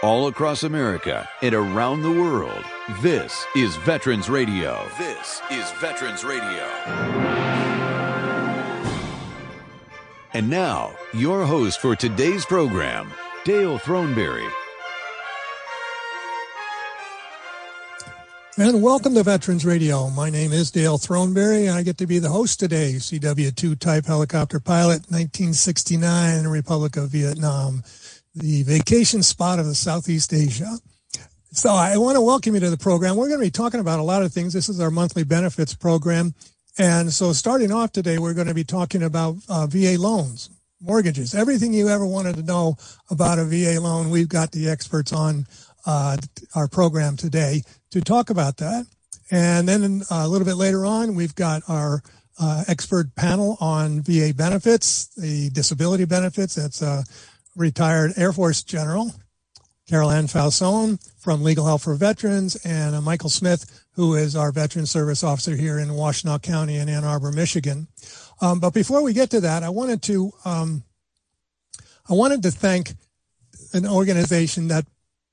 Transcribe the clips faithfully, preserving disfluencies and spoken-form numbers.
all across America and around the world. This is Veterans Radio. This is Veterans Radio. And now, your host for today's program, Dale Throneberry. And welcome to Veterans Radio. My name is Dale Throneberry, and I get to be the host today. C W two type helicopter pilot, nineteen sixty-nine, Republic of Vietnam, the vacation spot of the Southeast Asia. So I want to welcome you to the program. We're going to be talking about a lot of things. This is our monthly benefits program. And so starting off today, we're going to be talking about uh, V A loans, mortgages, everything you ever wanted to know about a V A loan. We've got the experts on uh, our program today to talk about that. And then uh, a little bit later on, we've got our uh, expert panel on V A benefits, the disability benefits. That's a retired Air Force General, Carol Ann Falzone from Legal Help for Veterans, and uh, Michael Smith, who is our Veteran Service Officer here in Washtenaw County in Ann Arbor, Michigan. Um, but before we get to that, I wanted to um, I wanted to thank an organization that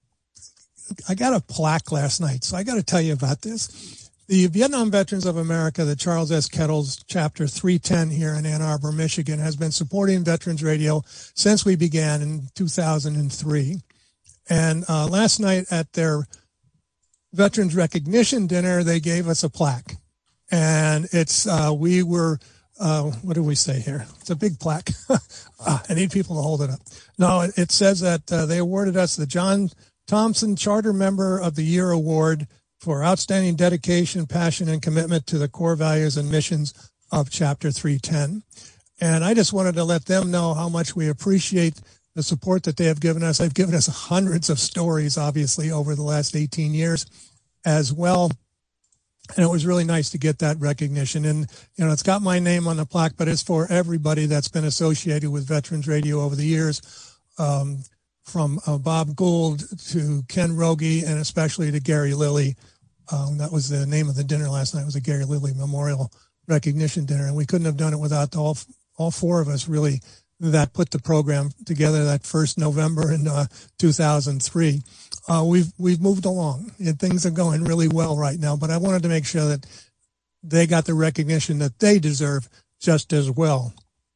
I got a plaque last night, so I got to tell you about this. The Vietnam Veterans of America, the Charles S. Kettles Chapter three ten here in Ann Arbor, Michigan, has been supporting Veterans Radio since we began in two thousand three. And uh, last night at their Veterans Recognition Dinner, they gave us a plaque. And it's, uh, we were, uh, what do we say here? It's a big plaque. ah, I need people to hold it up. No, it, it says that uh, they awarded us the John Thompson Charter Member of the Year Award for outstanding dedication, passion, and commitment to the core values and missions of Chapter three ten. And I just wanted to let them know how much we appreciate the support that they have given us. They've given us hundreds of stories, obviously, over the last eighteen years as well. And it was really nice to get that recognition. And, you know, it's got my name on the plaque, but it's for everybody that's been associated with Veterans Radio over the years. Um, from uh, Bob Gould to Ken Rogie, and especially to Gary Lilly. Um, that was the name of the dinner last night. It was a Gary Lilly Memorial Recognition Dinner, and we couldn't have done it without all all four of us, really, that put the program together that first November in uh, two thousand three. Uh, we've we've moved along, and things are going really well right now, but I wanted to make sure that they got the recognition that they deserve just as well.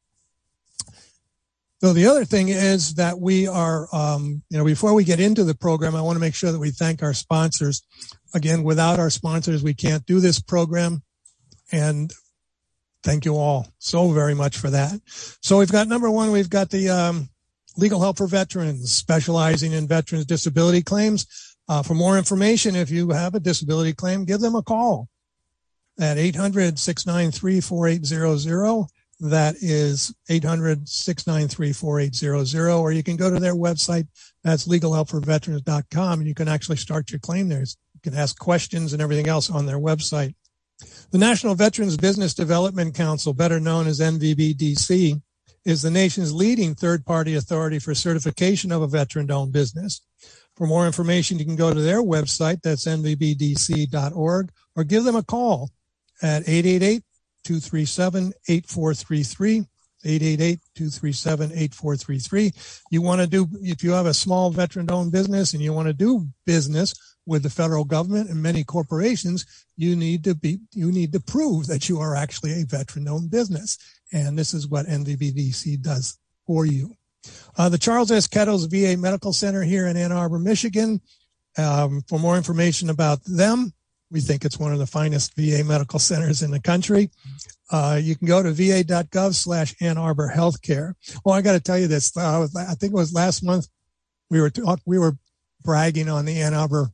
So the other thing is that we are, um, you know, before we get into the program, I want to make sure that we thank our sponsors. Again, without our sponsors, we can't do this program. And thank you all so very much for that. So we've got number one, we've got the um, Legal Help for Veterans, specializing in veterans disability claims. Uh, for more information, if you have a disability claim, give them a call at eight hundred, six nine three, four eight zero zero. That is eight hundred, six nine three, four eight zero zero, or you can go to their website. That's legal help for veterans dot com, and you can actually start your claim there. You can ask questions and everything else on their website. The National Veterans Business Development Council, better known as N V B D C, is the nation's leading third-party authority for certification of a veteran-owned business. For more information, you can go to their website. That's N V B D C dot org, or give them a call at eight eight eight, two three seven, eight four three three, eight eight eight, two three seven, eight four three three. You want to do, if you have a small veteran-owned business and you want to do business with the federal government and many corporations, you need to be, you need to prove that you are actually a veteran-owned business. And this is what N V B D C does for you. Uh, the Charles S. Kettles V A Medical Center here in Ann Arbor, Michigan. Um, for more information about them, we think it's one of the finest V A medical centers in the country. Uh, you can go to va.gov slash Ann Arbor Healthcare. Well, I got to tell you this. Uh, I think it was last month we were talk, we were bragging on the Ann Arbor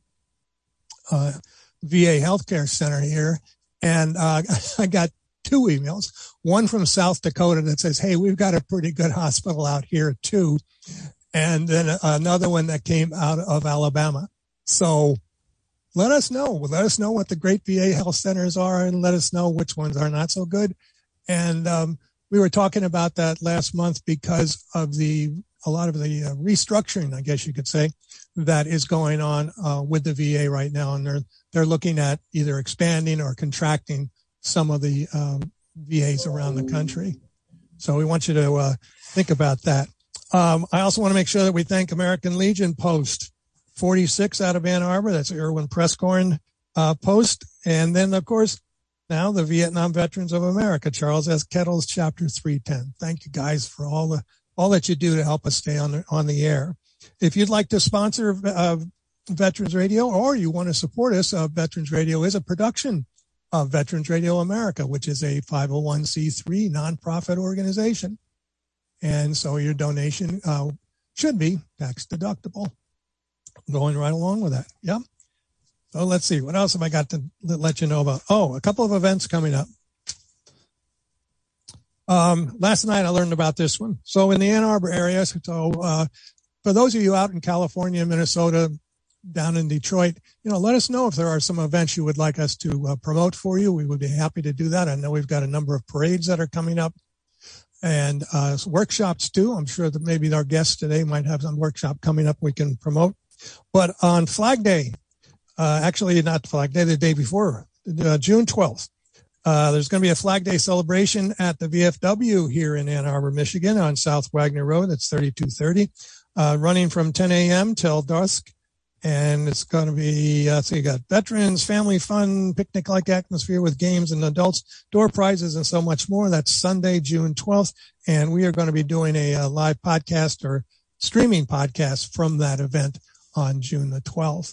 uh, V A Healthcare Center here, and uh, I got two emails. One from South Dakota that says, "Hey, we've got a pretty good hospital out here too," and then another one that came out of Alabama. So let us know. Let us know what the great V A health centers are, and let us know which ones are not so good. And um, we were talking about that last month because of the a lot of the uh, restructuring, I guess you could say, that is going on uh, with the V A right now, and they're they're looking at either expanding or contracting some of the um, V As around the country. So we want you to uh, think about that. Um, I also want to make sure that we thank American Legion Post. forty-six out of Ann Arbor. That's Irwin Prescorn uh, Post. And then, of course, now the Vietnam Veterans of America, Charles S. Kettles, Chapter three ten. Thank you guys for all the all that you do to help us stay on the, on the air. If you'd like to sponsor uh, Veterans Radio, or you want to support us, uh, Veterans Radio is a production of Veterans Radio America, which is a five oh one c three nonprofit organization. And so your donation uh, should be tax deductible. Going right along with that. Yep. So let's see. What else have I got to let you know about? Oh, a couple of events coming up. Um, last night I learned about this one. So in the Ann Arbor area, so uh, for those of you out in California, Minnesota, down in Detroit, you know, let us know if there are some events you would like us to uh, promote for you. We would be happy to do that. I know we've got a number of parades that are coming up and uh, workshops too. I'm sure that maybe our guests today might have some workshop coming up we can promote. But on Flag Day, uh, actually not Flag Day, the day before, uh, June twelfth, uh, there's going to be a Flag Day celebration at the V F W here in Ann Arbor, Michigan on South Wagner Road. That's thirty-two thirty, uh, running from ten a.m. till dusk. And it's going to be, uh, so you got veterans, family fun, picnic-like atmosphere with games and adults, door prizes, and so much more. That's Sunday, June twelfth. And we are going to be doing a, a live podcast or streaming podcast from that event on June the twelfth.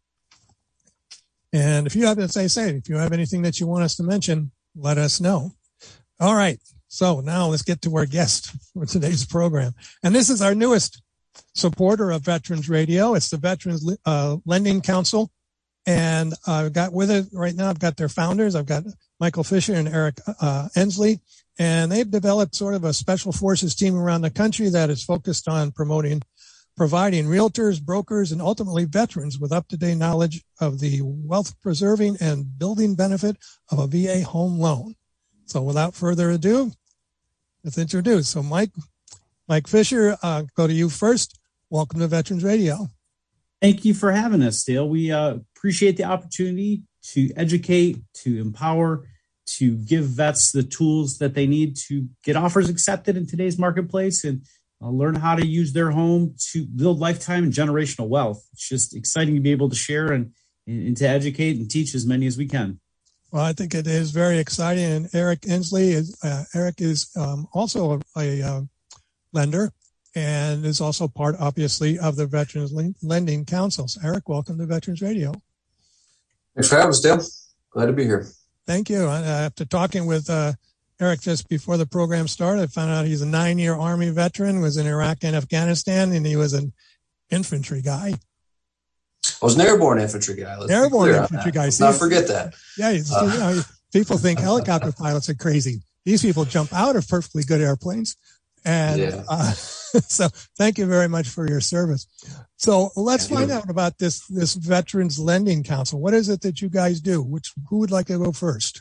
And if you have, as I say, if you have anything that you want us to mention, let us know. All right. So now let's get to our guest for today's program. And this is our newest supporter of Veterans Radio. It's the Veterans uh, Lending Council. And I've got with it right now, I've got their founders. I've got Michael Fisher and Eric uh, Ensley. And they've developed sort of a special forces team around the country that is focused on promoting, providing realtors, brokers, and ultimately veterans with up-to-date knowledge of the wealth preserving and building benefit of a V A home loan. So without further ado, let's introduce. So Mike, Mike Fisher, uh, go to you first. Welcome to Veterans Radio. Thank you for having us, Dale. We uh, appreciate the opportunity to educate, to empower, to give vets the tools that they need to get offers accepted in today's marketplace and uh, learn how to use their home to build lifetime and generational wealth. It's just exciting to be able to share and, and to educate and teach as many as we can. Well, I think it is very exciting. And Eric Ensley is, uh, Eric is um, also a, a uh, lender and is also part, obviously, of the Veterans Lending Councils. Eric, welcome to Veterans Radio. Thanks for having us, Dale. Glad to be here. Thank you. Uh, after talking with uh, Eric just before the program started, I found out he's a nine-year Army veteran, was in Iraq and Afghanistan, and he was an infantry guy. I was an airborne infantry guy. Let's airborne infantry guy. Let's not forget that. Yeah, uh, you know, people think helicopter pilots are crazy. These people jump out of perfectly good airplanes. And yeah. uh, so thank you very much for your service. So let's find out about this, this Veterans Lending Council. What is it that you guys do? Which, who would like to go first?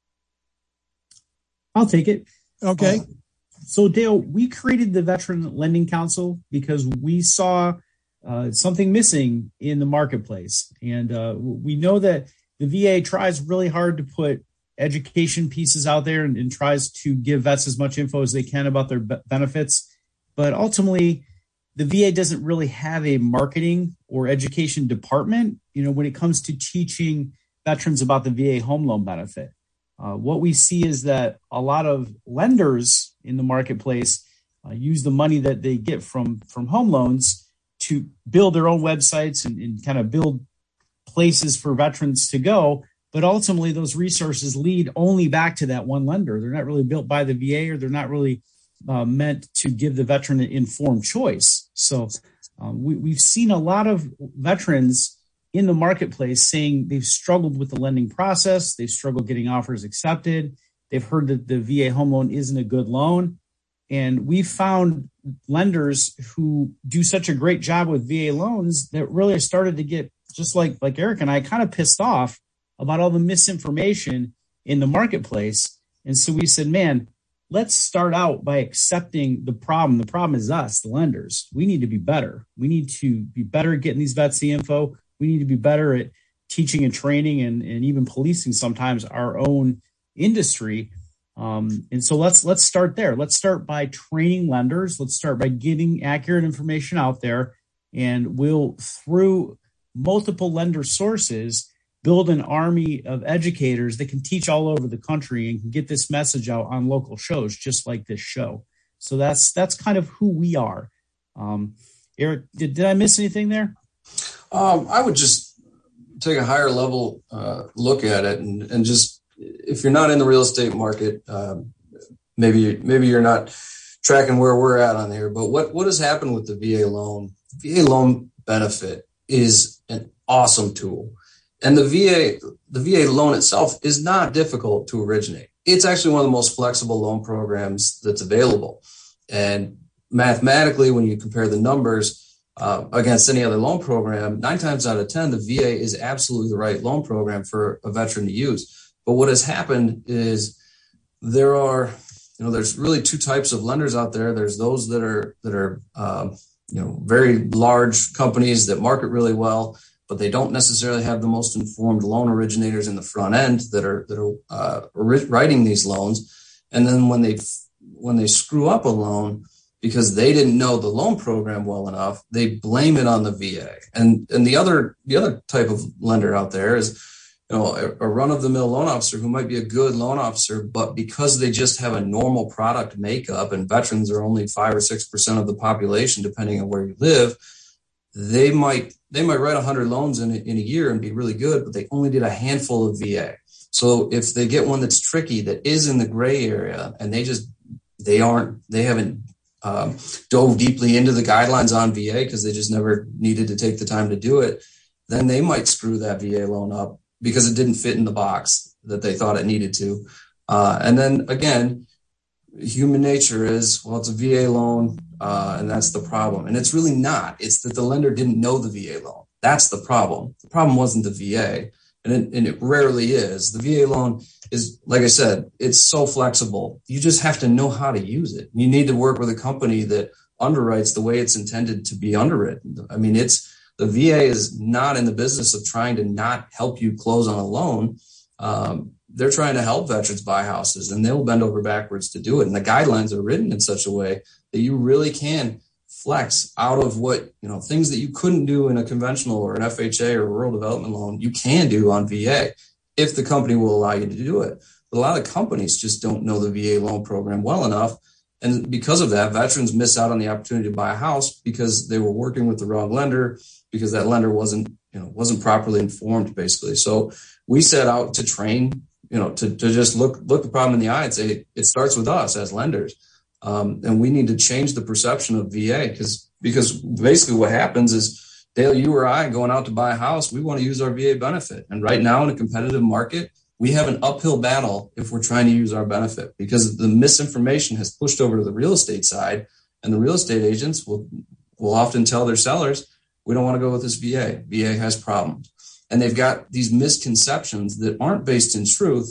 I'll take it. Okay. Uh, so Dale, we created the Veteran Lending Council because we saw uh, something missing in the marketplace. And uh, we know that the V A tries really hard to put education pieces out there and, and tries to give vets as much info as they can about their be- benefits. But ultimately, the V A doesn't really have a marketing or education department, you know, when it comes to teaching veterans about the V A home loan benefit. Uh, what we see is that a lot of lenders in the marketplace uh, use the money that they get from, from home loans to build their own websites and, and kind of build places for veterans to go. But ultimately, those resources lead only back to that one lender. They're not really built by the V A, or they're not really uh, meant to give the veteran an informed choice. So um, we, we've seen a lot of veterans in the marketplace saying they've struggled with the lending process. They've struggled getting offers accepted. They've heard that the V A home loan isn't a good loan. And we found lenders who do such a great job with V A loans that really started to get, just like, like Eric and I, kind of pissed off about all the misinformation in the marketplace. And so we said, man, let's start out by accepting the problem. The problem is us, the lenders. We need to be better. We need to be better at getting these vets the info. We need to be better at teaching and training and, and even policing sometimes our own industry. Um, and so let's let's start there. Let's start by training lenders. Let's start by getting accurate information out there. and we'll, through multiple lender sources, build an army of educators that can teach all over the country and can get this message out on local shows, just like this show. So that's that's kind of who we are. Um, Eric, did, did I miss anything there? Um, I would just take a higher level uh, look at it, and, and just, if you're not in the real estate market, uh, maybe maybe you're not tracking where we're at on here. But what what has happened with the V A loan? V A loan benefit is an awesome tool. And the V A, the V A loan itself is not difficult to originate. It's actually one of the most flexible loan programs that's available. And mathematically, when you compare the numbers uh, against any other loan program, nine times out of ten, the V A is absolutely the right loan program for a veteran to use. But what has happened is there are, you know, there's really two types of lenders out there. There's those that are that are, um, you know, very large companies that market really well, but they don't necessarily have the most informed loan originators in the front end that are that are uh, writing these loans. And then when they when they screw up a loan because they didn't know the loan program well enough, they blame it on the V A. And and the other the other type of lender out there is, you know, a, a run-of-the-mill loan officer who might be a good loan officer, but because they just have a normal product makeup, and veterans are only five or six percent of the population, depending on where you live, they might they might write one hundred loans in, in a year and be really good, but they only did a handful of V A. So if they get one that's tricky, that is in the gray area, and they just they aren't they haven't um, dove deeply into the guidelines on V A because they just never needed to take the time to do it, then they might screw that V A loan up because it didn't fit in the box that they thought it needed to. Uh, and then again, human nature is, well, it's a V A loan, uh, and that's the problem. And it's really not. It's that the lender didn't know the V A loan. That's the problem. The problem wasn't the V A, and it, and it rarely is. The V A loan is, like I said, it's so flexible. You just have to know how to use it. You need to work with a company that underwrites the way it's intended to be underwritten. I mean, it's the V A is not in the business of trying to not help you close on a loan. Um, they're trying to help veterans buy houses, and they'll bend over backwards to do it. And the guidelines are written in such a way that you really can flex out of what, you know, things that you couldn't do in a conventional or an F H A or rural development loan, you can do on V A if the company will allow you to do it. But a lot of companies just don't know the V A loan program well enough. And because of that, veterans miss out on the opportunity to buy a house because they were working with the wrong lender, because that lender wasn't, you know, wasn't properly informed, basically. So we set out to train, you know, to, to just look, look the problem in the eye and say, it starts with us as lenders. Um, and we need to change the perception of V A because, because basically what happens is, Dale, you or I going out to buy a house, we want to use our V A benefit. And right now in a competitive market, we have an uphill battle if we're trying to use our benefit because the misinformation has pushed over to the real estate side, and the real estate agents will, will often tell their sellers, we don't want to go with this V A. V A has problems. And they've got these misconceptions that aren't based in truth,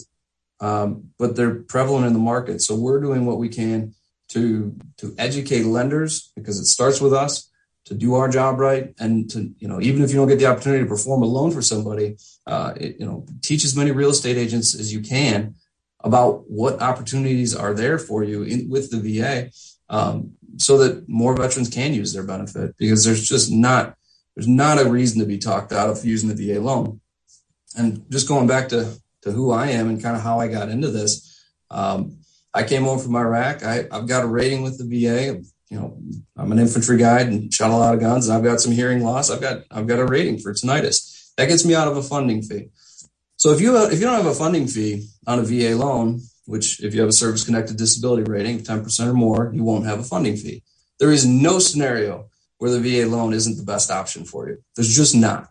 um, but they're prevalent in the market. So we're doing what we can to, to educate lenders, because it starts with us, to do our job right. And to, you know, even if you don't get the opportunity to perform a loan for somebody, uh, it, you know, teach as many real estate agents as you can about what opportunities are there for you in, with the V A, um, so that more veterans can use their benefit, because there's just not, there's not a reason to be talked out of using the V A loan. And just going back to, to who I am and kind of how I got into this, um, I came home from Iraq. I, I've got a rating with the V A. You know, I'm an infantry guide and shot a lot of guns, and I've got some hearing loss. I've got I've got a rating for tinnitus. That gets me out of a funding fee. So if you if you don't have a funding fee on a V A loan, which if you have a service-connected disability rating of ten percent or more, you won't have a funding fee. There is no scenario where the V A loan isn't the best option for you. There's just not.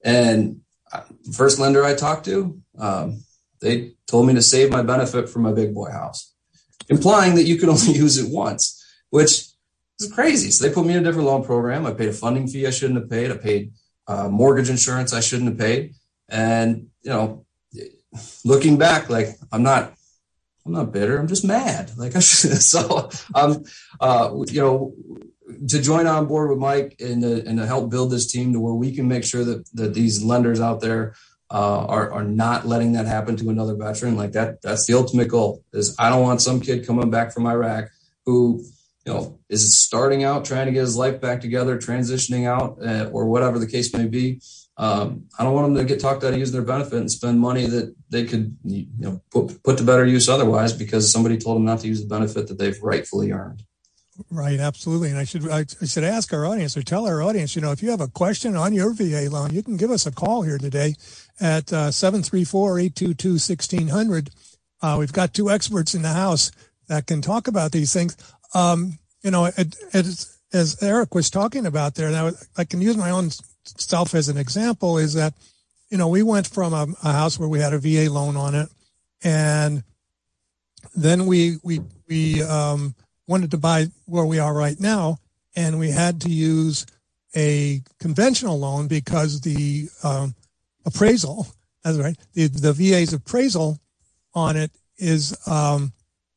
And the first lender I talked to, um, they told me to save my benefit for my big boy house, implying that you could only use it once, which is crazy. So they put me in a different loan program. I paid a funding fee I shouldn't have paid. I paid uh, mortgage insurance I shouldn't have paid. And, you know, looking back, like I'm not, I'm not bitter. I'm just mad. Like I should. So, um, uh, you know, to join on board with Mike and to, and to help build this team to where we can make sure that, that these lenders out there uh, are, are not letting that happen to another veteran. Like that, that's the ultimate goal. Is I don't want some kid coming back from Iraq who, you know, is starting out, trying to get his life back together, transitioning out, uh, or whatever the case may be. Um, I don't want them to get talked out of using their benefit and spend money that they could, you know, put, put to better use otherwise because somebody told them not to use the benefit that they've rightfully earned. Right, absolutely. And I should I, I should ask our audience or tell our audience, you know, if you have a question on your V A loan, you can give us a call here today at uh, seven three four, eight two two, one six zero zero. Uh, we've got two experts in the house that can talk about these things. Um, you know, it, it, as Eric was talking about there, and I, I can use my own self as an example, is that, you know, we went from a, a house where we had a V A loan on it, and then we we we um, wanted to buy where we are right now, and we had to use a conventional loan because the um, appraisal, that's right, the, the V A's appraisal on it is um,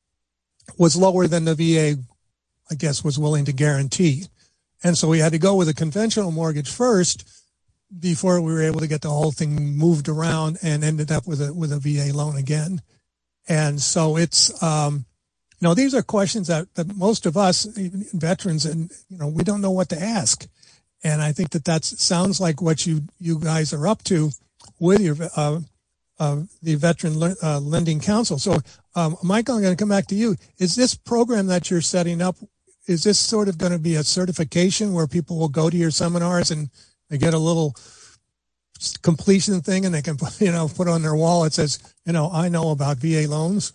was lower than the V A, I guess, was willing to guarantee. And so we had to go with a conventional mortgage first before we were able to get the whole thing moved around and ended up with a with a V A loan again. And so it's, um, you know, these are questions that, that most of us, even veterans, and, you know, we don't know what to ask. And I think that that sounds like what you, you guys are up to with your, uh, uh, the Veteran uh, Lending Council. So, um, Michael, I'm going to come back to you. Is this program that you're setting up, is this sort of going to be a certification where people will go to your seminars and they get a little completion thing and they can, you know, put on their wall, it says, you know, I know about V A loans?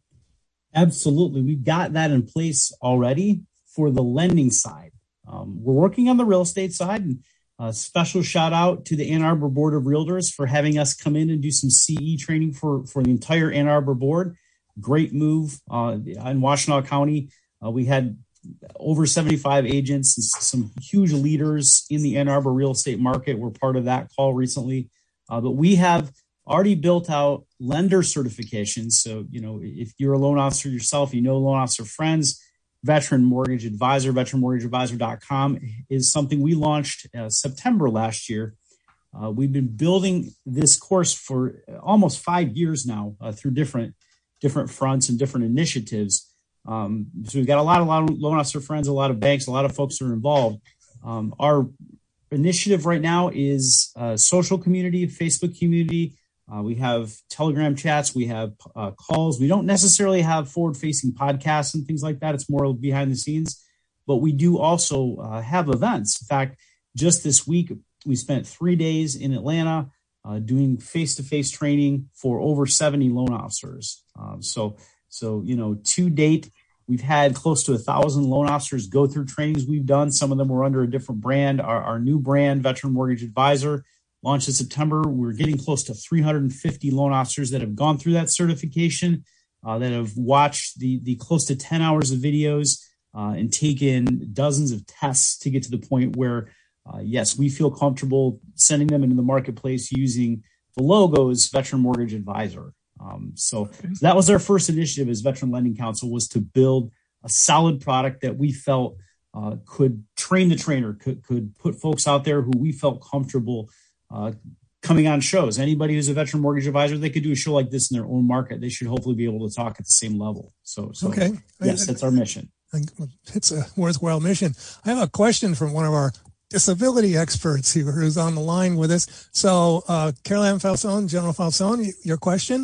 Absolutely. We've got that in place already for the lending side. Um, we're working on the real estate side, and a special shout out to the Ann Arbor Board of Realtors for having us come in and do some C E training for, for the entire Ann Arbor board. Great move. Uh, in Washtenaw County, uh, we had over seventy-five agents and some huge leaders in the Ann Arbor real estate market were part of that call recently. Uh, but we have already built out lender certifications. So, you know, if you're a loan officer yourself, you know, loan officer friends, Veteran Mortgage Advisor, veteran mortgage advisor dot com is something we launched uh, September last year. Uh, we've been building this course for almost five years now uh, through different different fronts and different initiatives. Um, so we've got a lot, a lot of loan officer friends, a lot of banks, a lot of folks are involved. Um, our initiative right now is a social community, Facebook community. Uh, we have Telegram chats, we have uh, calls. We don't necessarily have forward-facing podcasts and things like that. It's more behind the scenes, but we do also uh, have events. In fact, just this week, we spent three days in Atlanta uh, doing face-to-face training for over seventy loan officers. Um, so So, you know, to date, we've had close to a thousand loan officers go through trainings we've done. Some of them were under a different brand. Our, our new brand, Veteran Mortgage Advisor, launched in September. We're getting close to three hundred fifty loan officers that have gone through that certification, uh, that have watched the, the close to ten hours of videos uh, and taken dozens of tests to get to the point where, uh, yes, we feel comfortable sending them into the marketplace using the logos Veteran Mortgage Advisor. Um, so, okay. so that was our first initiative as Veteran Lending Council, was to build a solid product that we felt uh, could train the trainer, could, could put folks out there who we felt comfortable uh, coming on shows. Anybody who's a Veteran Mortgage Advisor, they could do a show like this in their own market. They should hopefully be able to talk at the same level. So, so okay. yes, that's our mission. It's a worthwhile mission. I have a question from one of our disability experts here who's on the line with us. So, uh, Caroline Falzone, General Falzone, your question?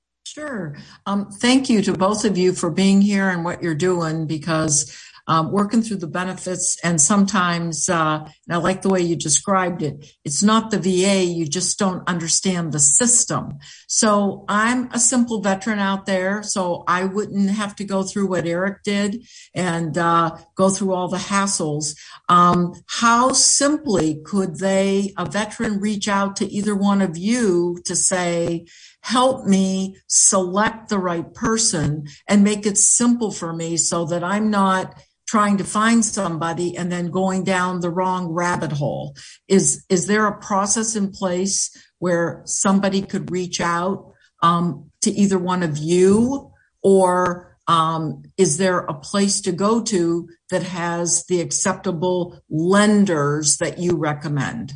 Sure. Um, thank you to both of you for being here and what you're doing, because um, working through the benefits, and sometimes, uh, and I like the way you described it, it's not the V A, you just don't understand the system. So I'm a simple veteran out there, so I wouldn't have to go through what Eric did and uh, go through all the hassles. Um, how simply could they, a veteran, reach out to either one of you to say, help me select the right person and make it simple for me so that I'm not trying to find somebody and then going down the wrong rabbit hole? Is, is there a process in place where somebody could reach out um, to either one of you, or um, is there a place to go to that has the acceptable lenders that you recommend?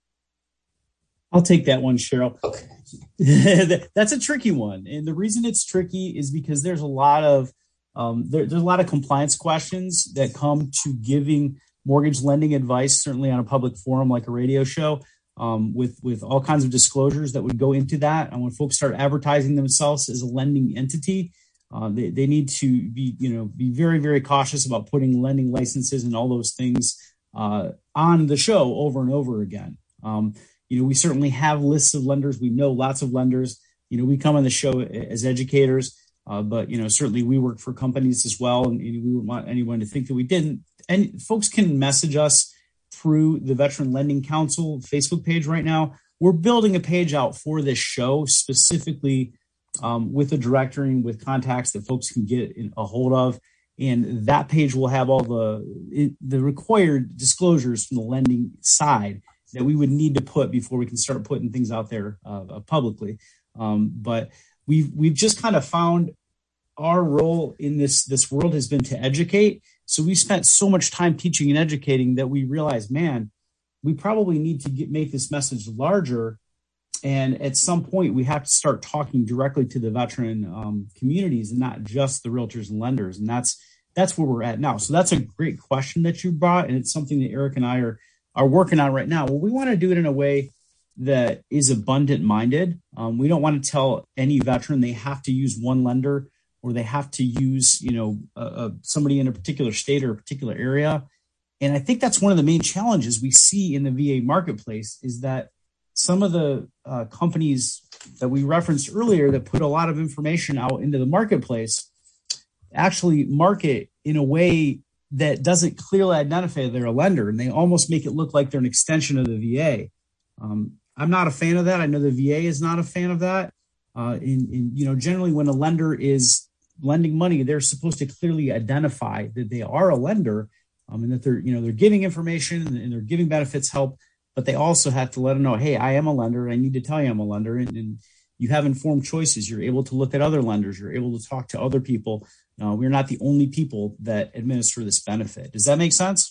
I'll take that one, Cheryl. Okay. That's a tricky one. And the reason it's tricky is because there's a lot of Um, there, there's a lot of compliance questions that come to giving mortgage lending advice, certainly on a public forum like a radio show, um, with, with all kinds of disclosures that would go into that. And when folks start advertising themselves as a lending entity, uh, they, they need to be, you know, be very, very cautious about putting lending licenses and all those things uh, on the show over and over again. Um, you know, we certainly have lists of lenders. We know lots of lenders. You know, we come on the show as educators, uh, but, you know, certainly we work for companies as well. And, and we wouldn't want anyone to think that we didn't. And folks can message us through the Veteran Lending Council Facebook page right now. We're building a page out for this show specifically um, with a directory and with contacts that folks can get a hold of. And that page will have all the the required disclosures from the lending side that we would need to put before we can start putting things out there uh, publicly. Um, but we've we've just kind of found our role in this this world has been to educate. So we spent so much time teaching and educating that we realized, man, we probably need to get, make this message larger. And at some point, we have to start talking directly to the veteran um, communities and not just the realtors and lenders. And that's that's where we're at now. So that's a great question that you brought. And it's something that Eric and I are, are working on right now. Well, we want to do it in a way that is abundant minded. Um, we don't want to tell any veteran they have to use one lender or they have to use, you know, uh, uh, somebody in a particular state or a particular area. And I think that's one of the main challenges we see in the V A marketplace is that some of the uh, companies that we referenced earlier that put a lot of information out into the marketplace actually market in a way that doesn't clearly identify they're a lender, and they almost make it look like they're an extension of the V A. Um, I'm not a fan of that. I know the V A is not a fan of that. Uh, in, in, you know, generally when a lender is lending money, they're supposed to clearly identify that they are a lender um, and that they're, you know, they're giving information and, and they're giving benefits help, but they also have to let them know, hey, I am a lender. And I need to tell you I'm a lender. And, and you have informed choices. You're able to look at other lenders. You're able to talk to other people. Uh, we're not the only people that administer this benefit. Does that make sense?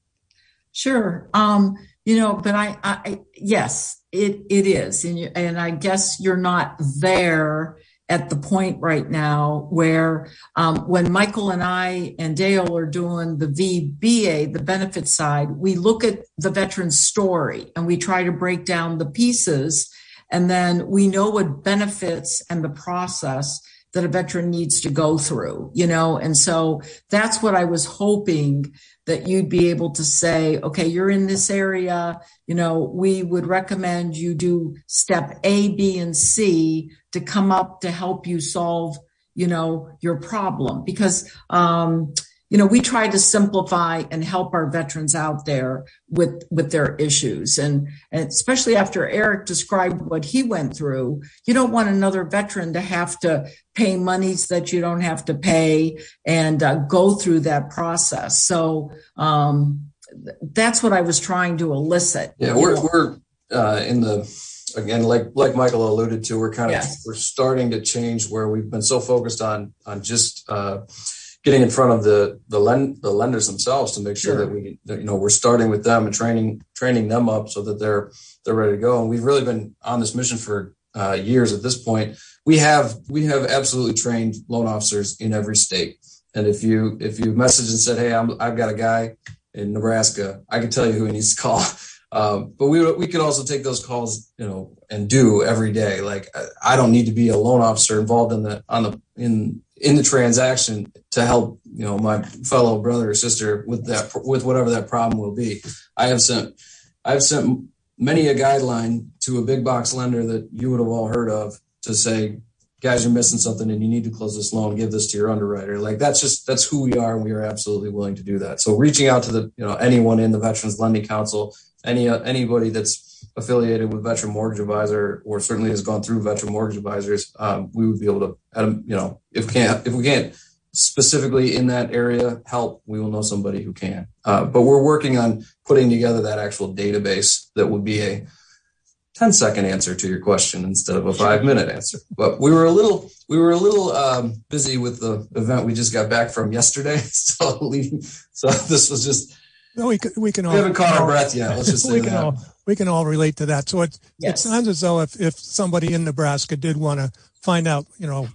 Sure. Um, you know, but I, I, yes, it, it is. And you, and I guess you're not there at the point right now where, um, when Michael and I and Dale are doing the V B A, the benefit side, we look at the veteran's story and we try to break down the pieces. And then we know what benefits and the process that a veteran needs to go through, you know? And so that's what I was hoping that you'd be able to say, okay, you're in this area, you know, we would recommend you do step A, B, and C to come up to help you solve, you know, your problem. Because, um, you know, we try to simplify and help our veterans out there with, with their issues. And, and especially after Eric described what he went through, you don't want another veteran to have to pay monies that you don't have to pay and uh, go through that process. So um, that's what I was trying to elicit. Yeah, we're, we're uh, in the, again, like, like Michael alluded to, we're kind of, yes. we're starting to change where we've been so focused on, on just, uh, getting in front of the the, lend, the lenders themselves to make sure sure. that we, that, you know, we're starting with them and training training them up so that they're they're ready to go. And we've really been on this mission for uh, years at this point. We have we have absolutely trained loan officers in every state. And if you if you message and said, hey, I'm, I've got a guy in Nebraska, I can tell you who he needs to call. Um, but we we could also take those calls, you know, and do every day. Like I, I don't need to be a loan officer involved in the on the in in the transaction to help, you know, my fellow brother or sister with that, with whatever that problem will be. I have sent, I've sent many a guideline to a big box lender that you would have all heard of to say, guys, you're missing something and you need to close this loan, give this to your underwriter. Like that's just, that's who we are. And we are absolutely willing to do that. So reaching out to the, you know, anyone in the Veterans Lending Council, any, uh, anybody that's affiliated with Veteran Mortgage Advisor, or certainly has gone through Veteran Mortgage Advisors, um, we would be able to, you know, if can't, if we can't specifically in that area help, we will know somebody who can. Uh, but we're working on putting together that actual database that would be a ten second answer to your question instead of a five minute answer. But we were a little, we were a little um, busy with the event we just got back from yesterday. So, so this was just. No, we can, we can all. We haven't caught our breath yet. Let's just say we can that. all we can all relate to that. So it yes. it sounds as though if, if somebody in Nebraska did want to find out, you know,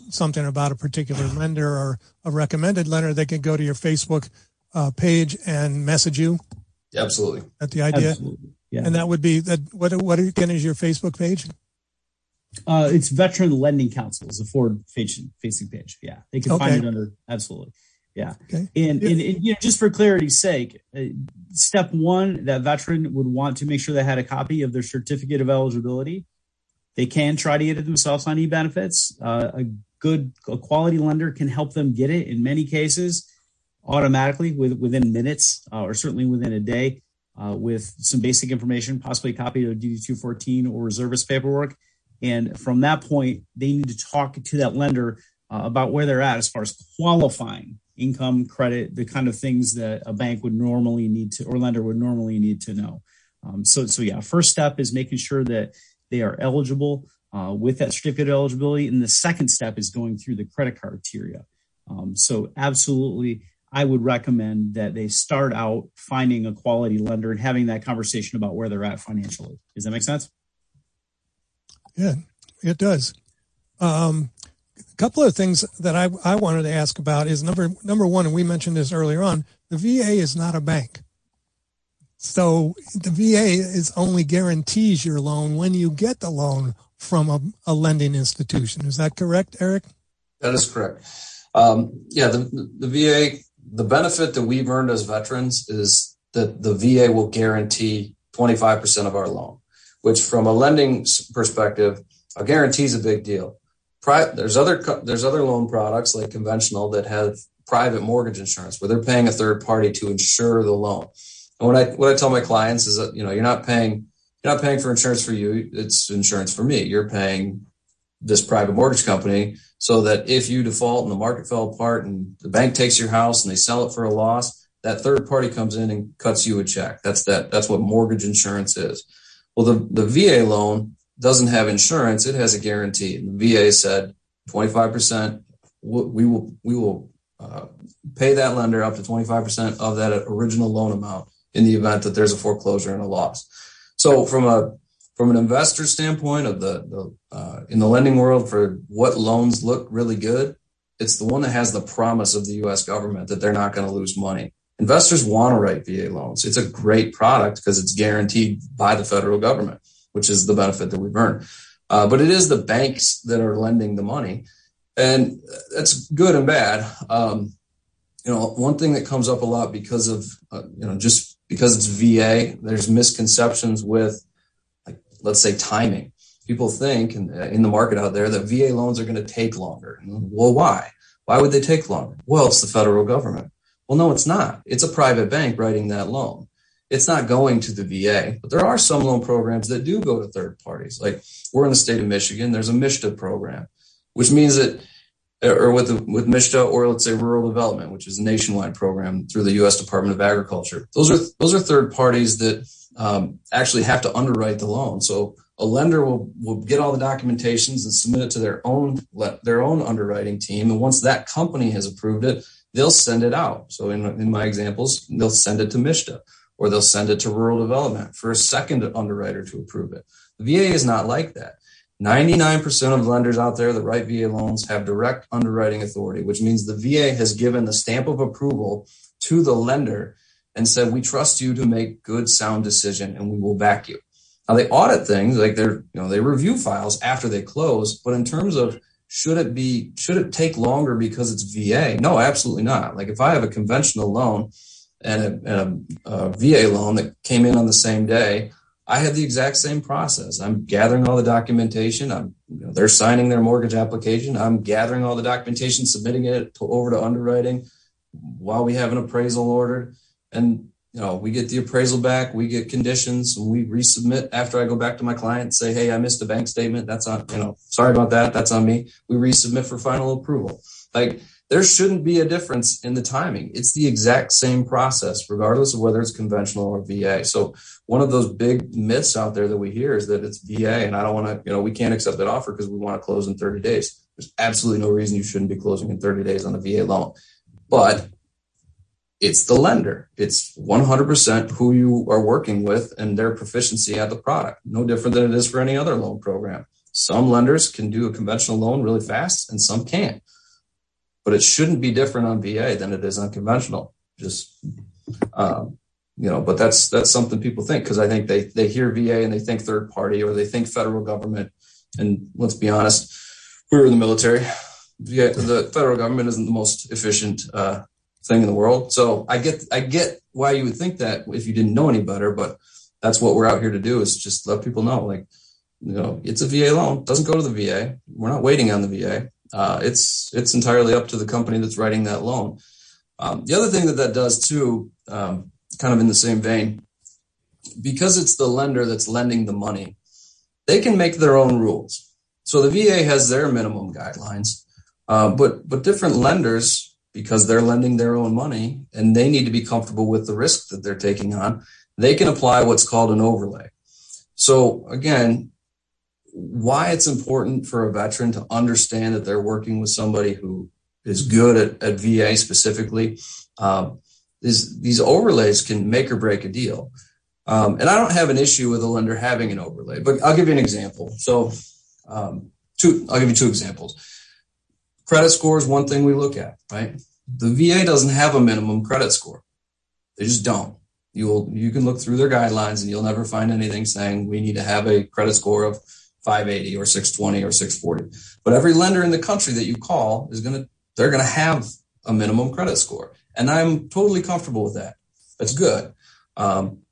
something about a particular lender or a recommended lender, they can go to your Facebook uh, page and message you. Absolutely. That's the idea. Absolutely. Yeah. And that would be that. What, what again is your Facebook page? Uh, it's Veteran Lending Council is the forward facing page. Yeah. They can Okay. find it under. Absolutely. Yeah. Okay. And, Yeah. and, and you know, just for clarity's sake, uh, step one, that veteran would want to make sure they had a copy of their certificate of eligibility. They can try to get it themselves on e-benefits. Uh, a good a quality lender can help them get it in many cases automatically with, within minutes uh, or certainly within a day uh, with some basic information, possibly a copy of D D two fourteen or reservist paperwork. And from that point, they need to talk to that lender uh, about where they're at as far as qualifying income, credit, the kind of things that a bank would normally need to, or lender would normally need to know. Um, so, so yeah, first step is making sure that they are eligible uh, with that certificate of eligibility. And the second step is going through the credit criteria. Um, so absolutely, I would recommend that they start out finding a quality lender and having that conversation about where they're at financially. Does that make sense? Yeah, it does. Um, a couple of things that I, I wanted to ask about is number number one, and we mentioned this earlier on, the V A is not a bank. So the V A is only guarantees your loan when you get the loan from a, a lending institution. Is that correct, Eric? That is correct. Um, yeah, the, the V A, the benefit that we've earned as veterans is that the V A will guarantee twenty-five percent of our loan, which from a lending perspective, a guarantee is a big deal. Pri- there's other there's other loan products like conventional that have private mortgage insurance where they're paying a third party to insure the loan. And what I what I tell my clients is that, you know, you're not paying you're not paying for insurance for you, it's insurance for me. You're paying this private mortgage company so that if you default and the market fell apart and the bank takes your house and they sell it for a loss, that third party comes in and cuts you a check. That's that that's what mortgage insurance is. Well, the, the V A loan doesn't have insurance, it has a guarantee. And the V A said twenty-five percent we will we will uh, pay that lender up to twenty-five percent of that original loan amount in the event that there's a foreclosure and a loss. So from a from an investor standpoint of the, the uh, in the lending world for what loans look really good, it's the one that has the promise of the U S government that they're not going to lose money. Investors want to write V A loans. It's a great product because it's guaranteed by the federal government, which is the benefit that we've earned. Uh, but it is the banks that are lending the money, and that's good and bad. Um, you know, one thing that comes up a lot because of, uh, you know, just because it's V A, there's misconceptions with, like, let's say timing. People think in, in the market out there that V A loans are going to take longer. Well, why? Why would they take longer? Well, it's the federal government. Well, no, it's not. It's a private bank writing that loan. It's not going to the V A, but there are some loan programs that do go to third parties. Like we're in the state of Michigan, there's a M S H D A program, which means that, or with the, with M S H D A, or let's say rural development, which is a nationwide program through the U S Department of Agriculture. Those are those are third parties that um, actually have to underwrite the loan. So a lender will will get all the documentations and submit it to their own their own underwriting team, and once that company has approved it, they'll send it out. So in, in my examples, they'll send it to M S H D A, or they'll send it to rural development for a second underwriter to approve it. The V A is not like that. ninety-nine percent of lenders out there that write V A loans have direct underwriting authority, which means the V A has given the stamp of approval to the lender and said, we trust you to make good, sound decision, and we will back you. Now they audit things, like they're, you know, they review files after they close, but in terms of should it be, should it take longer because it's V A? No, absolutely not. Like if I have a conventional loan and a, and a, a V A loan that came in on the same day, I had the exact same process. I'm gathering all the documentation. I'm, you know, they're signing their mortgage application. I'm gathering all the documentation, submitting it to, over to underwriting while we have an appraisal ordered. And, you know, we get the appraisal back, we get conditions, and we resubmit after I go back to my client and say, hey, I missed a bank statement. That's on, you know, sorry about that. That's on me. We resubmit for final approval. Like there shouldn't be a difference in the timing. It's the exact same process, regardless of whether it's conventional or V A. So one of those big myths out there that we hear is that it's V A, and I don't want to, you know, we can't accept that offer because we want to close in thirty days. There's absolutely no reason you shouldn't be closing in thirty days on a V A loan. But it's the lender. It's one hundred percent who you are working with and their proficiency at the product. No different than it is for any other loan program. Some lenders can do a conventional loan really fast and some can't. But it shouldn't be different on V A than it is on conventional. Just, um, you know, but that's that's something people think, because I think they they hear V A and they think third party, or they think federal government. And let's be honest, we were in the military. V A, the federal government isn't the most efficient uh, thing in the world. So I get I get why you would think that if you didn't know any better, but that's what we're out here to do, is just let people know, like, you know, it's a V A loan. It doesn't go to the V A. We're not waiting on the V A. Uh, it's it's entirely up to the company that's writing that loan. Um, the other thing that that does too, um, kind of in the same vein, because it's the lender that's lending the money, they can make their own rules. So the V A has their minimum guidelines, uh, but but different lenders, because they're lending their own money and they need to be comfortable with the risk that they're taking on, they can apply what's called an overlay. So again, why it's important for a veteran to understand that they're working with somebody who is good at, at V A specifically, um, is these overlays can make or break a deal. Um, and I don't have an issue with a lender having an overlay, but I'll give you an example. So um, two, I'll give you two examples. Credit score is one thing we look at, right? The V A doesn't have a minimum credit score. They just don't. You will, you can look through their guidelines and you'll never find anything saying we need to have a credit score of five eighty or six twenty or six forty. But every lender in the country that you call is going to, they're going to have a minimum credit score. And I'm totally comfortable with that. That's good. Um,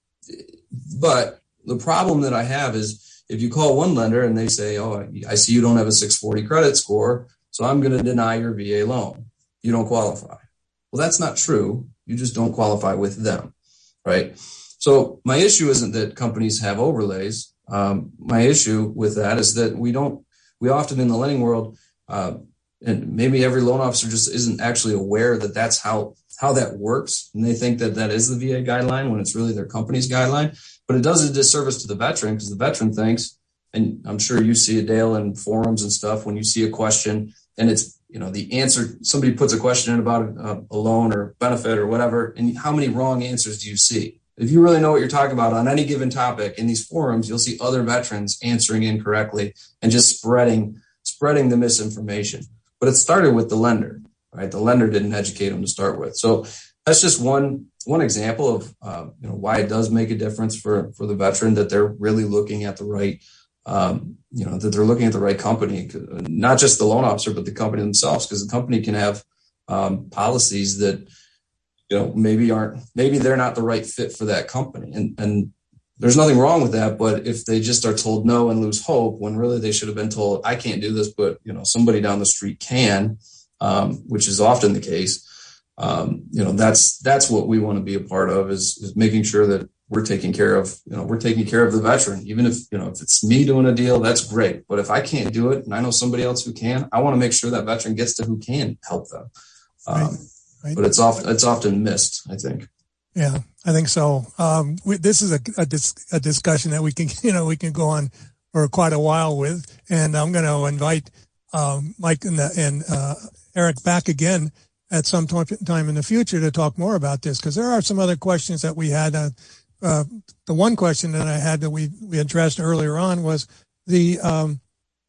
but the problem that I have is if you call one lender and they say, oh, I see you don't have a six forty credit score, so I'm going to deny your V A loan. You don't qualify. Well, that's not true. You just don't qualify with them, right? So my issue isn't that companies have overlays. Um, my issue with that is that we don't, we often in the lending world, uh, and maybe every loan officer just isn't actually aware that that's how, how that works. And they think that that is the V A guideline when it's really their company's guideline. But it does a disservice to the veteran, because the veteran thinks, and I'm sure you see it, Dale, in forums and stuff, when you see a question and it's, you know, the answer, somebody puts a question in about a, a loan or benefit or whatever, and how many wrong answers do you see? If you really know what you're talking about on any given topic in these forums, you'll see other veterans answering incorrectly and just spreading, spreading the misinformation. But it started with the lender, right? The lender didn't educate them to start with. So that's just one, one example of, uh, you know, why it does make a difference for, for the veteran, that they're really looking at the right, um, you know, that they're looking at the right company, not just the loan officer, but the company themselves, because the company can have, um, policies that, you know, maybe aren't, maybe they're not the right fit for that company. And, and there's nothing wrong with that. But if they just are told no and lose hope, when really they should have been told, I can't do this, but, you know, somebody down the street can, um, which is often the case. Um, you know, that's, that's what we want to be a part of, is, is making sure that we're taking care of, you know, we're taking care of the veteran. Even if, you know, if it's me doing a deal, that's great. But if I can't do it and I know somebody else who can, I want to make sure that veteran gets to who can help them. Um, right. Right. But it's often, it's often missed, I think. Yeah, I think so. Um, we, this is a, a, dis, a discussion that we can, you know, we can go on for quite a while with. And I'm going to invite um, Mike and, the, and uh, Eric back again at some time in the future to talk more about this, because there are some other questions that we had. Uh, uh, the one question that I had that we, we addressed earlier on was the um,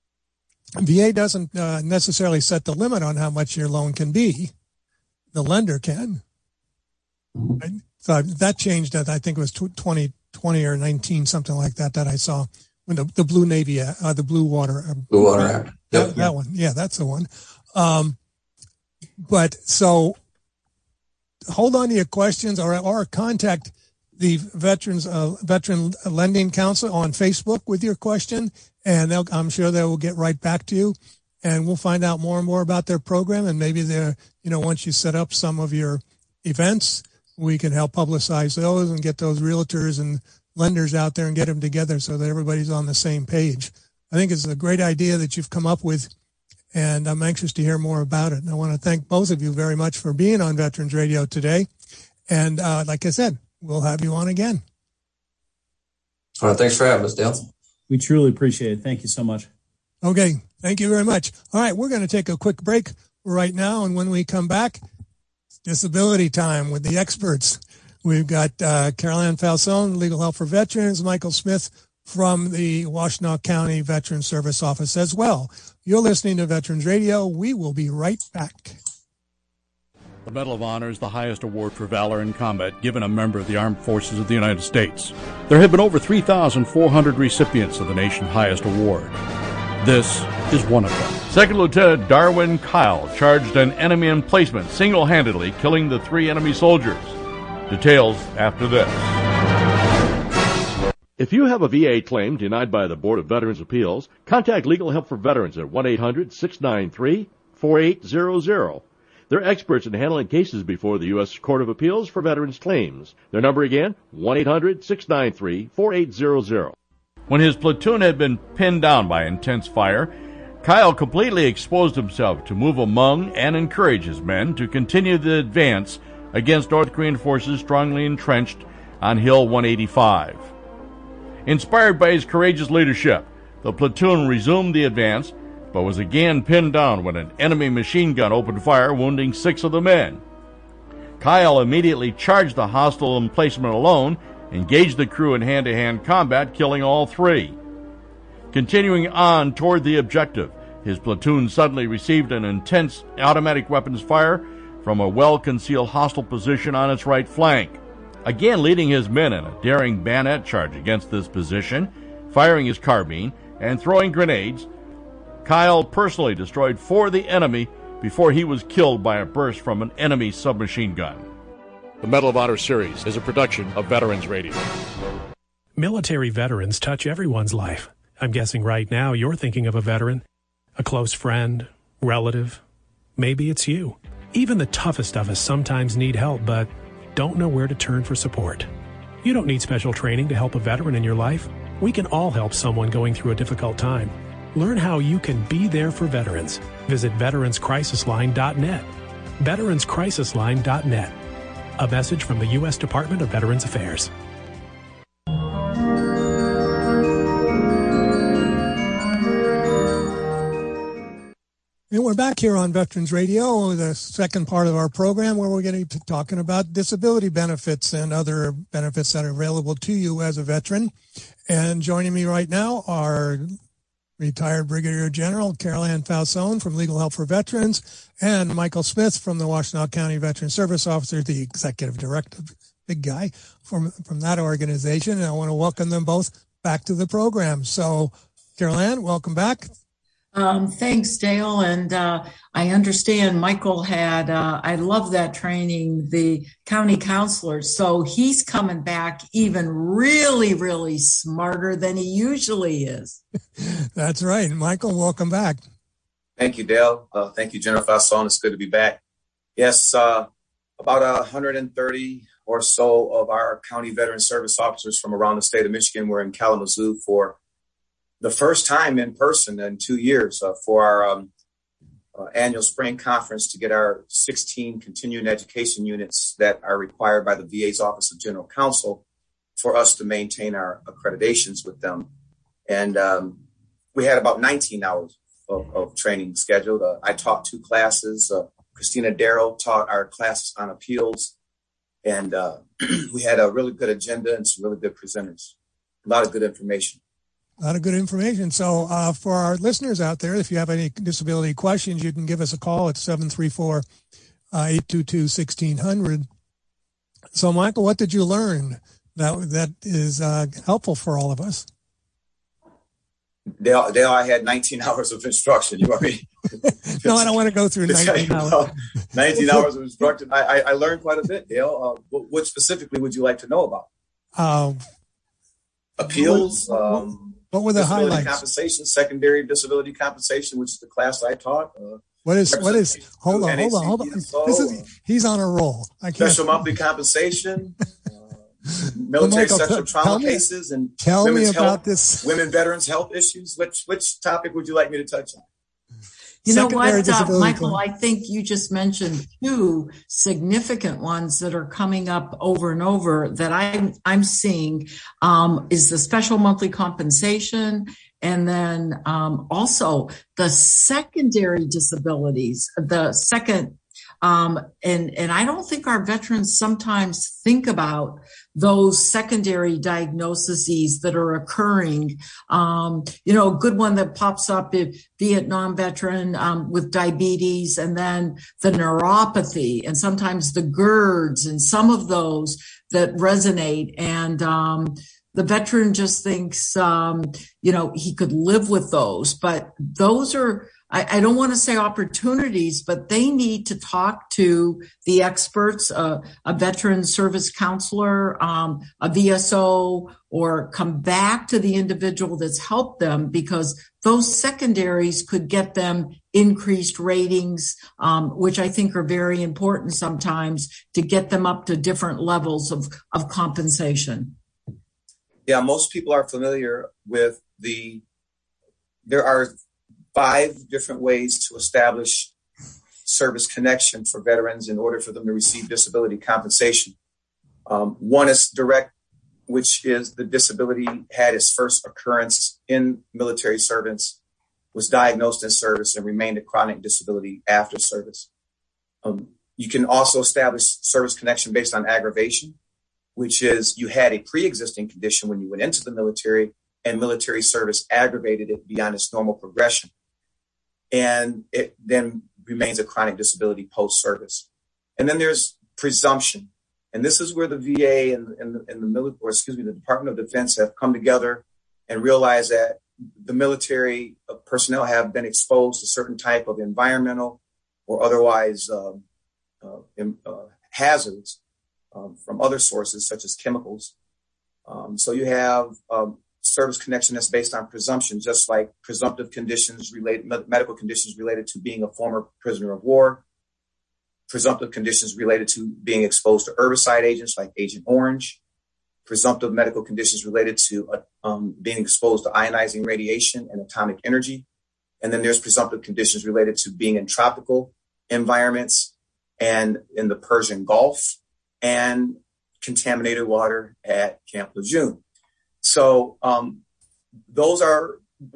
V A doesn't uh, necessarily set the limit on how much your loan can be. The lender can. Right? So that changed. That I think it was twenty twenty or nineteen, something like that, that I saw when the, the Blue Navy, uh, the Blue Water, uh, Blue Water Act. Yep. That, that one. Yeah, that's the one. Um, but so hold on to your questions, or, or contact the Veterans, uh, Veteran Lending Council on Facebook with your question, and they'll, I'm sure they will get right back to you. And we'll find out more and more about their program. And maybe they're, you know, once you set up some of your events, we can help publicize those and get those realtors and lenders out there and get them together so that everybody's on the same page. I think it's a great idea that you've come up with, and I'm anxious to hear more about it. And I want to thank both of you very much for being on Veterans Radio today. And uh, like I said, we'll have you on again. All right. Thanks for having us, Dale. We truly appreciate it. Thank you so much. Okay. Thank you very much. All right. We're going to take a quick break right now. And when we come back, disability time with the experts. We've got uh, Caroline Falzone, Legal Help for Veterans, Michael Smith from the Washtenaw County Veterans Service Office as well. You're listening to Veterans Radio. We will be right back. The Medal of Honor is the highest award for valor in combat given a member of the Armed Forces of the United States. There have been over three thousand four hundred recipients of the nation's highest award. This is one of them. Second Lieutenant Darwin Kyle charged an enemy emplacement, single-handedly killing the three enemy soldiers. Details after this. If you have a V A claim denied by the Board of Veterans' Appeals, contact Legal Help for Veterans at one eight hundred six nine three four eight zero zero. They're experts in handling cases before the U S Court of Appeals for veterans' claims. Their number again, one eight hundred six nine three four eight zero zero. When his platoon had been pinned down by intense fire, Kyle completely exposed himself to move among and encourage his men to continue the advance against North Korean forces strongly entrenched on Hill one eighty-five. Inspired by his courageous leadership, the platoon resumed the advance, but was again pinned down when an enemy machine gun opened fire, wounding six of the men. Kyle immediately charged the hostile emplacement alone, engaged the crew in hand-to-hand combat, killing all three. Continuing on toward the objective, his platoon suddenly received an intense automatic weapons fire from a well-concealed hostile position on its right flank. Again leading his men in a daring bayonet charge against this position, firing his carbine and throwing grenades, Kyle personally destroyed four of the enemy before he was killed by a burst from an enemy submachine gun. The Medal of Honor series is a production of Veterans Radio. Military veterans touch everyone's life. I'm guessing right now you're thinking of a veteran, a close friend, relative. Maybe it's you. Even the toughest of us sometimes need help, but don't know where to turn for support. You don't need special training to help a veteran in your life. We can all help someone going through a difficult time. Learn how you can be there for veterans. Visit veterans crisis line dot net. veterans crisis line dot net. A message from the U S Department of Veterans Affairs. And we're back here on Veterans Radio, the second part of our program, where we're going to be talking about disability benefits and other benefits that are available to you as a veteran. And joining me right now are retired Brigadier General Carol Ann Falzone from Legal Help for Veterans and Michael Smith from the Washtenaw County Veteran Service Officer, the Executive Director, big guy from, from that organization. And I want to welcome them both back to the program. So, Carol Ann, welcome back. Um, thanks, Dale. And uh, I understand Michael had, uh, I love that training, the county counselor. So he's coming back even really, really smarter than he usually is. That's right. Michael, welcome back. Thank you, Dale. Uh, thank you, General Falzone. It's good to be back. Yes, uh, about one hundred thirty or so of our county veteran service officers from around the state of Michigan were in Kalamazoo for the first time in person in two years uh, for our um, uh, annual spring conference to get our sixteen continuing education units that are required by the V A's Office of General Counsel for us to maintain our accreditations with them. And um, we had about nineteen hours of, of training scheduled. Uh, I taught two classes. Uh, Christina Darrow taught our class on appeals. And uh, we had a really good agenda and some really good presenters. A lot of good information. A lot of good information. So uh, for our listeners out there, if you have any disability questions, you can give us a call at seven three four, eight two two, one six zero zero. So, Michael, what did you learn that that is uh, helpful for all of us? Dale, Dale, I had nineteen hours of instruction. You want me? No, I don't want to go through nineteen hours. nineteen hours of instruction. I, I, I learned quite a bit, Dale. Uh, what, what specifically would you like to know about? Uh, Appeals. What, um, what were the disability highlights? Compensation, secondary disability compensation, which is the class I taught. Uh, what is, what is, hold on, hold on, hold on. This is, he's on a roll. I can't. Special monthly compensation, uh, military Michael, sexual t- trauma me, cases, and tell me women's about health, this. women veterans health issues. Which, which topic would you like me to touch on? You know Secondary what, uh, Michael, claim. I think you just mentioned two significant ones that are coming up over and over that I'm, I'm seeing um, is the special monthly compensation, and then um, also the secondary disabilities, the second Um, and, and I don't think our veterans sometimes think about those secondary diagnoses that are occurring. Um, you know, a good one that pops up is Vietnam veteran um, with diabetes, and then the neuropathy, and sometimes the GERDs, and some of those that resonate. And um, the veteran just thinks, um, you know, he could live with those, but those are, I, I don't want to say opportunities, but they need to talk to the experts, uh, a veteran service counselor, um, a V S O, or come back to the individual that's helped them, because those secondaries could get them increased ratings, um, which I think are very important sometimes to get them up to different levels of, of compensation. Yeah, most people are familiar with the, there are five different ways to establish service connection for veterans in order for them to receive disability compensation. Um, one is direct, which is the disability had its first occurrence in military service, was diagnosed in service, and remained a chronic disability after service. Um, you can also establish service connection based on aggravation, which is you had a pre-existing condition when you went into the military, and military service aggravated it beyond its normal progression. And it then remains a chronic disability post-service. And then there's presumption. And this is where the V A and, and, the, and the military, or excuse me, the Department of Defense have come together and realized that the military personnel have been exposed to certain type of environmental or otherwise uh, uh, uh, hazards um, from other sources, such as chemicals. Um, so you have um, service connection that's based on presumption, just like presumptive conditions related, medical conditions related to being a former prisoner of war, presumptive conditions related to being exposed to herbicide agents like Agent Orange, presumptive medical conditions related to uh, um, being exposed to ionizing radiation and atomic energy. And then there's presumptive conditions related to being in tropical environments and in the Persian Gulf and contaminated water at Camp Lejeune. So um, those are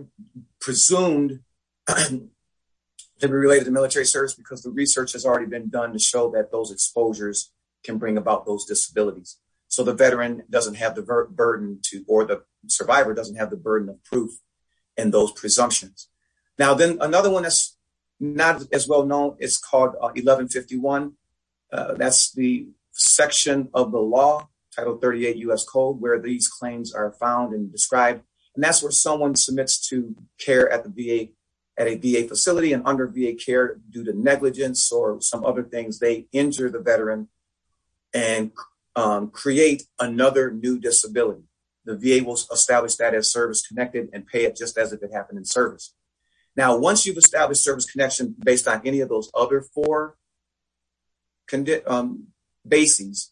presumed to be related to military service because the research has already been done to show that those exposures can bring about those disabilities. So the veteran doesn't have the ver- burden to, or the survivor doesn't have the burden of proof in those presumptions. Now, then another one that's not as well known is called uh, eleven fifty-one. Uh, that's the section of the law, Title thirty-eight U S Code, where these claims are found and described. And that's where someone submits to care at the V A, at a V A facility, and under V A care due to negligence or some other things, they injure the veteran and um, create another new disability. The V A will establish that as service connected and pay it just as if it happened in service. Now, once you've established service connection based on any of those other four condi- um, bases,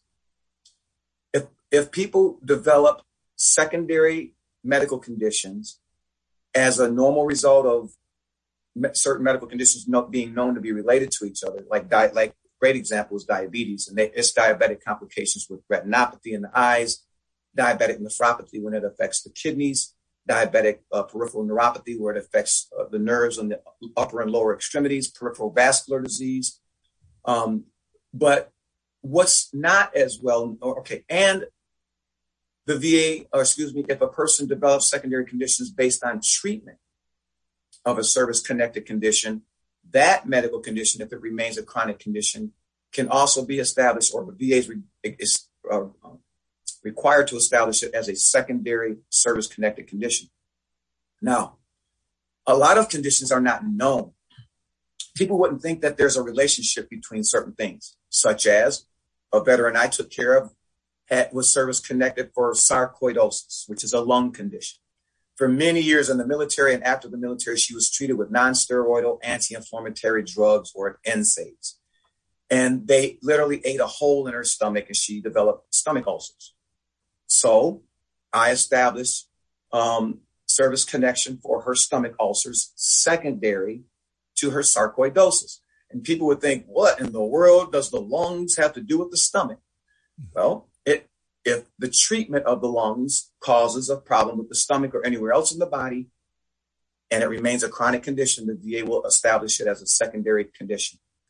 if if people develop secondary medical conditions as a normal result of me- certain medical conditions not being known to be related to each other, like di- like great example is diabetes, and they, it's diabetic complications with retinopathy in the eyes, diabetic nephropathy when it affects the kidneys, diabetic uh, peripheral neuropathy where it affects uh, the nerves on the upper and lower extremities, peripheral vascular disease. Um, but what's not as well, okay, and the V A, or excuse me, if a person develops secondary conditions based on treatment of a service-connected condition, that medical condition, if it remains a chronic condition, can also be established, or the V A is, re- is uh, required to establish it as a secondary service-connected condition. Now, a lot of conditions are not known. People wouldn't think that there's a relationship between certain things, such as a veteran I took care of had, was service-connected for sarcoidosis, which is a lung condition. For many years in the military and after the military, she was treated with non-steroidal anti-inflammatory drugs, or N SAIDs. And they literally ate a hole in her stomach and she developed stomach ulcers. So I established um, service connection for her stomach ulcers secondary to her sarcoidosis. And people would think, what in the world does the lungs have to do with the stomach? Well, it if the treatment of the lungs causes a problem with the stomach or anywhere else in the body, and it remains a chronic condition, the V A will establish it as a secondary condition.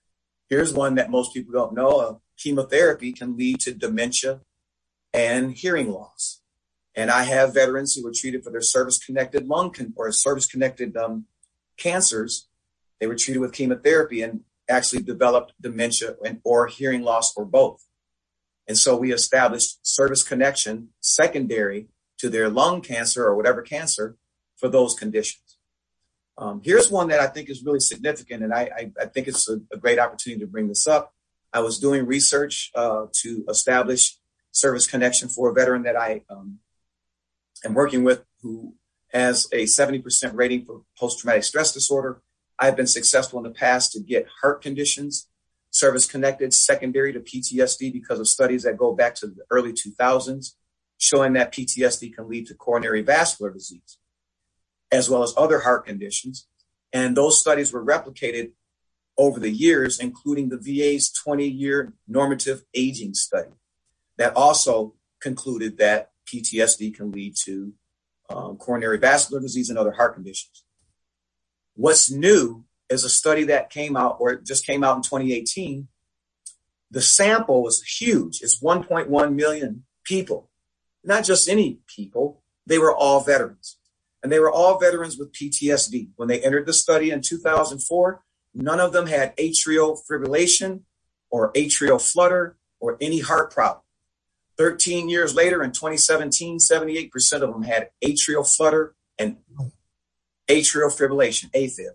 Here's one that most people don't know. Uh, chemotherapy can lead to dementia and hearing loss. And I have veterans who were treated for their service-connected lung con- or service-connected um, cancers. They were treated with chemotherapy and actually developed dementia and, or hearing loss or both. And so we established service connection secondary to their lung cancer or whatever cancer for those conditions. Um, here's one that I think is really significant, and I, I, I think it's a, a great opportunity to bring this up. I was doing research uh, to establish service connection for a veteran that I um, am working with who has a seventy percent rating for post-traumatic stress disorder. I've been successful in the past to get heart conditions service-connected secondary to P T S D because of studies that go back to the early two thousands, showing that P T S D can lead to coronary vascular disease, as well as other heart conditions. And those studies were replicated over the years, including the V A's twenty-year normative aging study that also concluded that P T S D can lead to um, coronary vascular disease and other heart conditions. What's new is a study that came out, or it just came out in twenty eighteen. The sample was huge. It's one point one million people, not just any people. They were all veterans. And they were all veterans with P T S D. When they entered the study in two thousand four, none of them had atrial fibrillation or atrial flutter or any heart problem. thirteen years later, in twenty seventeen, seventy-eight percent of them had atrial flutter and atrial fibrillation, AFib.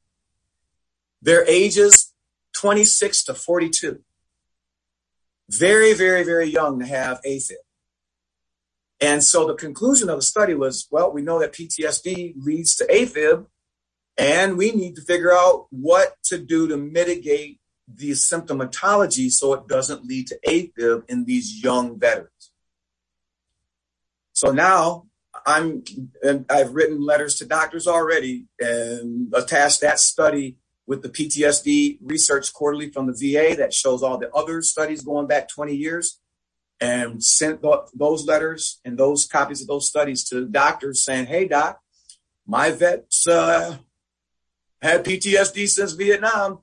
Their ages, twenty-six to forty-two. Very, very, very young to have AFib. And so the conclusion of the study was, well, we know that P T S D leads to AFib, and we need to figure out what to do to mitigate the symptomatology so it doesn't lead to AFib in these young veterans. So now I'm, and I've written letters to doctors already and attached that study with the P T S D research quarterly from the V A that shows all the other studies going back twenty years, and sent th- those letters and those copies of those studies to doctors saying, hey, doc, my vet's uh, had P T S D since Vietnam.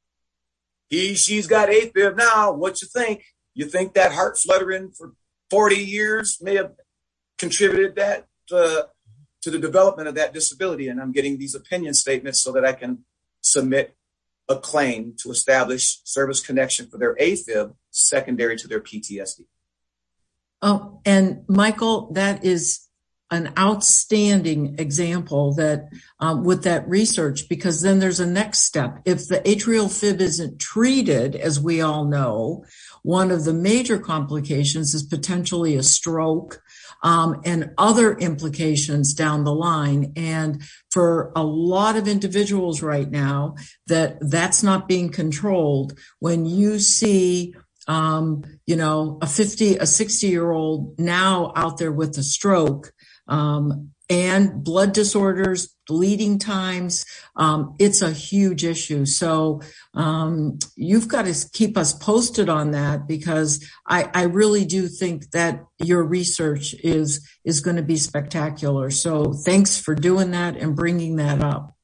He, she's got AFib now. What you think? You think that heart fluttering for forty years may have contributed that uh, to the development of that disability? And I'm getting these opinion statements so that I can submit a claim to establish service connection for their AFib secondary to their P T S D. Oh, and Michael, that is an outstanding example that um, with that research, because then there's a next step. If the atrial fib isn't treated, as we all know, one of the major complications is potentially a stroke um, and other implications down the line. And for a lot of individuals right now, that that's not being controlled. When you see Um, you know, a fifty, a sixty year old now out there with a stroke, um, and blood disorders, bleeding times, um, it's a huge issue. So, um, you've got to keep us posted on that, because I, I really do think that your research is, is going to be spectacular. So thanks for doing that and bringing that up.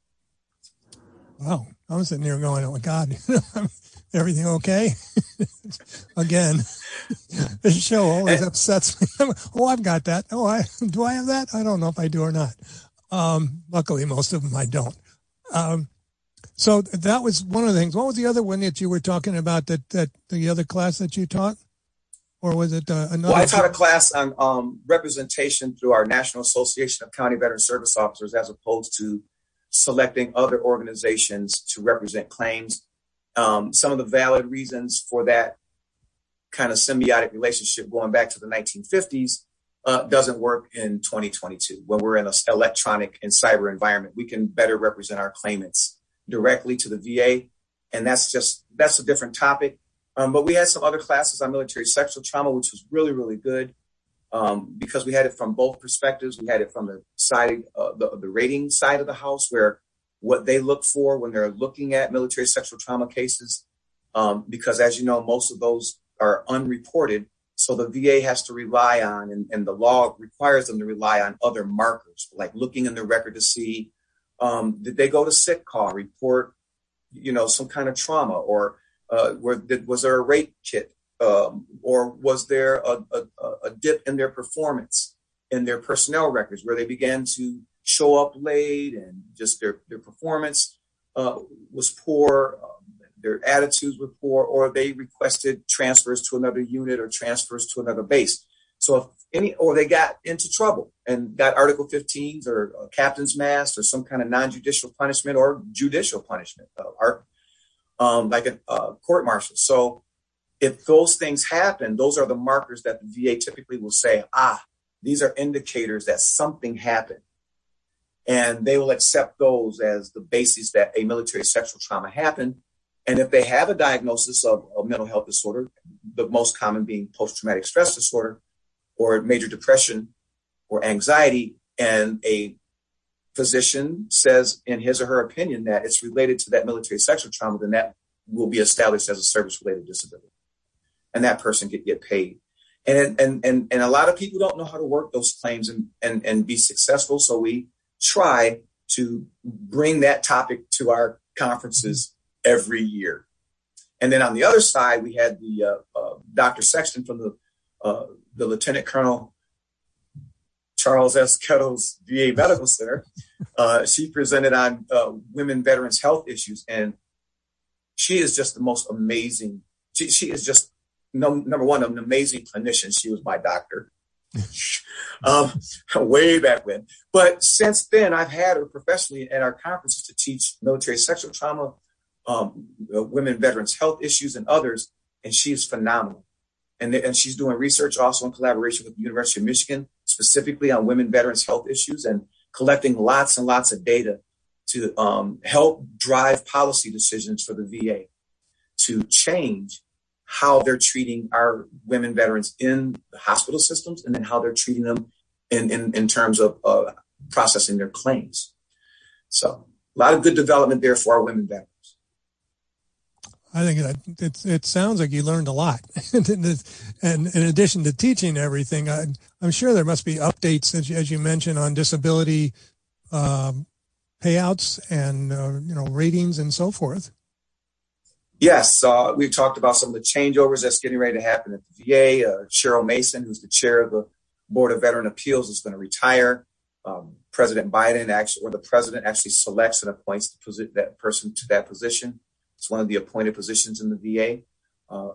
Wow. I'm sitting there going, oh my God. Everything okay? Again, this show always upsets me. Oh, I've got that. Oh, I do I have that? I don't know if I do or not. Um, luckily, most of them I don't. Um, so that was one of the things. What was the other one that you were talking about, that, that the other class that you taught? Or was it uh, another? Well, I taught a class on um, representation through our National Association of County Veteran Service Officers, as opposed to selecting other organizations to represent claims. Um, some of the valid reasons for that kind of symbiotic relationship going back to the nineteen fifties uh, doesn't work in twenty twenty-two. When we're in an electronic and cyber environment, we can better represent our claimants directly to the V A. And that's just, that's a different topic. Um, but we had some other classes on military sexual trauma, which was really, really good um, because we had it from both perspectives. We had it from the side, uh, the, the rating side of the house, where what they look for when they're looking at military sexual trauma cases, um, because as you know, most of those are unreported. So the V A has to rely on, and, and the law requires them to rely on other markers, like looking in the record to see, um, did they go to sick call, report, you know, some kind of trauma, or Uh, were, was there a rate kit? Um, or was there a, a, a dip in their performance, in their personnel records, where they began to show up late and just their, their performance uh, was poor, um, their attitudes were poor, or they requested transfers to another unit or transfers to another base. So if any, or they got into trouble and got Article fifteens or a captain's mast or some kind of non-judicial punishment or judicial punishment, uh, or, um, like a uh, court martial. So if those things happen, those are the markers that the V A typically will say, ah, these are indicators that something happened. And they will accept those as the basis that a military sexual trauma happened. And if they have a diagnosis of a mental health disorder, the most common being post-traumatic stress disorder or major depression or anxiety, and a physician says in his or her opinion that it's related to that military sexual trauma, then that will be established as a service-related disability. And that person could get paid. And, and, and, and a lot of people don't know how to work those claims and, and, and be successful. So we try to bring that topic to our conferences every year. And then on the other side, we had the uh, uh, Doctor Sexton from the, uh, the Lieutenant Colonel Charles S. Kettle's V A Medical Center. Uh, she presented on uh, women veterans health issues. And she is just the most amazing. She, she is just No, number one, an amazing clinician. She was my doctor um, way back when. But since then, I've had her professionally at our conferences to teach military sexual trauma, um, women veterans health issues, and others. And she's phenomenal. And, and she's doing research also in collaboration with the University of Michigan, specifically on women veterans health issues, and collecting lots and lots of data to um, help drive policy decisions for the V A to change how they're treating our women veterans in the hospital systems, and then how they're treating them in, in, in terms of uh, processing their claims. So a lot of good development there for our women veterans. I think it, it, it sounds like you learned a lot. And in addition to teaching everything, I, I'm sure there must be updates, as you, as you mentioned, on disability um, payouts and, uh, you know, ratings and so forth. Yes, uh, we've talked about some of the changeovers that's getting ready to happen at the V A. Uh, Cheryl Mason, who's the chair of the Board of Veteran Appeals, is going to retire. Um, President Biden actually, or the president actually selects and appoints the posi- that person to that position. It's one of the appointed positions in the V A. Uh,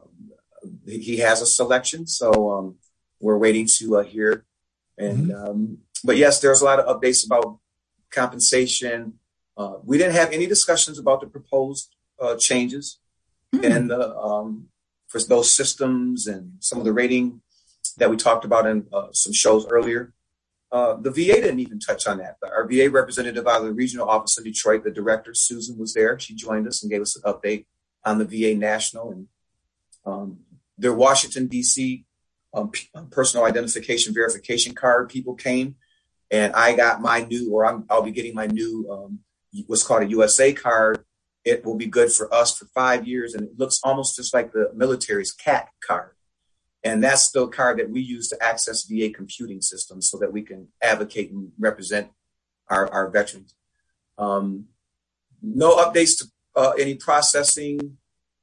he has a selection, so um, we're waiting to uh, hear. And mm-hmm. um, but yes, there's a lot of updates about compensation. Uh, we didn't have any discussions about the proposed uh, changes. And uh, um, for those systems and some of the rating that we talked about in uh, some shows earlier, uh, the V A didn't even touch on that. Our V A representative out of the regional office in Detroit, the director, Susan, was there. She joined us and gave us an update on the V A national. And um, their Washington, D C um, personal identification verification card people came. And I got my new, or I'm, I'll be getting my new, um, what's called a U S A card. It will be good for us for five years. And it looks almost just like the military's C A T card. And that's the card that we use to access V A computing systems so that we can advocate and represent our, our veterans. Um, no updates to uh, any processing.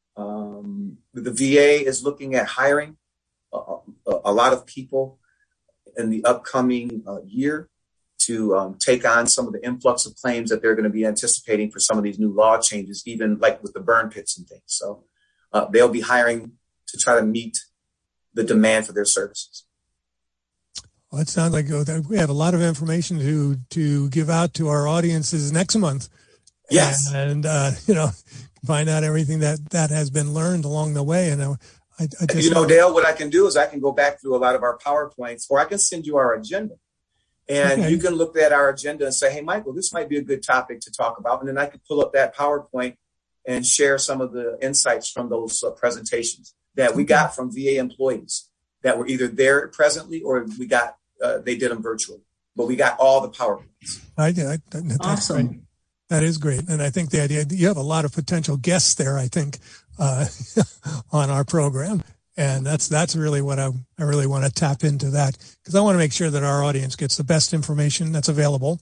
Um, the V A is looking at hiring a, a, a lot of people in the upcoming uh, year to um, take on some of the influx of claims that they're going to be anticipating for some of these new law changes, even like with the burn pits and things. So uh, they'll be hiring to try to meet the demand for their services. Well, it sounds like we have a lot of information to to give out to our audiences next month. Yes. And, uh, you know, find out everything that, that has been learned along the way. And I, I, I just, you know, Dale, what I can do is I can go back through a lot of our PowerPoints, or I can send you our agenda. And okay. You can look at our agenda and say, hey, Michael, this might be a good topic to talk about. And then I could pull up that PowerPoint and share some of the insights from those uh, presentations that we got from V A employees that were either there presently or we got, uh, they did them virtually. But we got all the PowerPoints. I did. I, that's awesome. Great. That is great. And I think the idea, you have a lot of potential guests there, I think, uh, on our program. And that's that's really what I, I really want to tap into that, because I want to make sure that our audience gets the best information that's available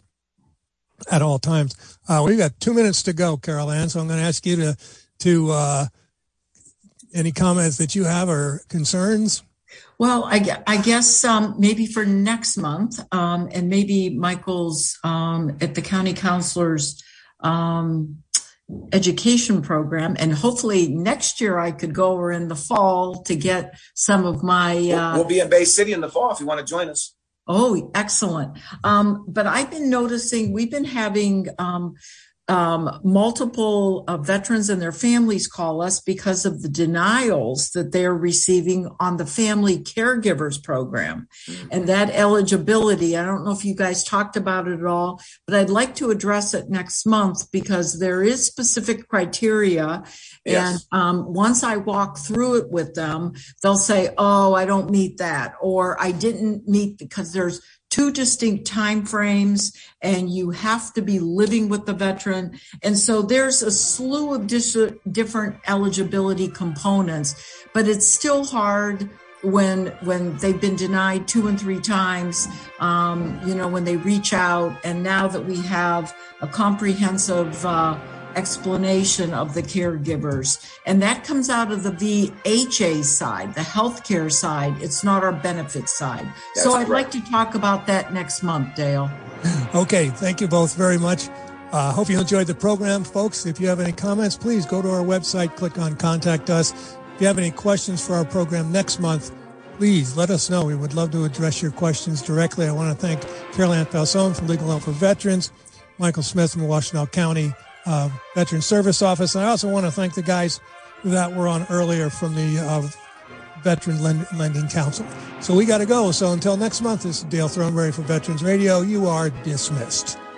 at all times. Uh, we've got two minutes to go, Carol Ann, so I'm going to ask you to to uh, any comments that you have or concerns? Well, I, I guess um, maybe for next month, um, and maybe Michael's um, at the county counselor's um, education program, and hopefully next year I could go over in the fall to get some of my. Uh, we'll be in Bay City in the fall if you want to join us. Oh, excellent! Um, but I've been noticing we've been having. Um, Um, multiple uh, veterans and their families call us because of the denials that they're receiving on the family caregivers program. Mm-hmm. And that eligibility, I don't know if you guys talked about it at all, but I'd like to address it next month because there is specific criteria. Yes. And um, once I walk through it with them, they'll say, oh, I don't meet that, or I didn't meet because there's two distinct time frames and you have to be living with the veteran. And so there's a slew of dis- different eligibility components, but it's still hard when when they've been denied two and three times, um, you know, when they reach out. And now that we have a comprehensive uh, explanation of the caregivers, and that comes out of the V H A side, the healthcare side. It's not our benefits side. That's so I'd correct. like to talk about that next month, Dale. Okay, thank you both very much. I uh, hope you enjoyed the program, folks. If you have any comments, please go to our website, click on Contact Us. If you have any questions for our program next month, please let us know. We would love to address your questions directly. I want to thank Carol Ann Falzone from Legal Help for Veterans, Michael Smith from the Washtenaw County Uh, Veteran Service Office. And I also want to thank the guys that were on earlier from the uh, Veteran Lend- Lending Council. So we got to go. So until next month, this is Dale Throneberry for Veterans Radio. You are dismissed.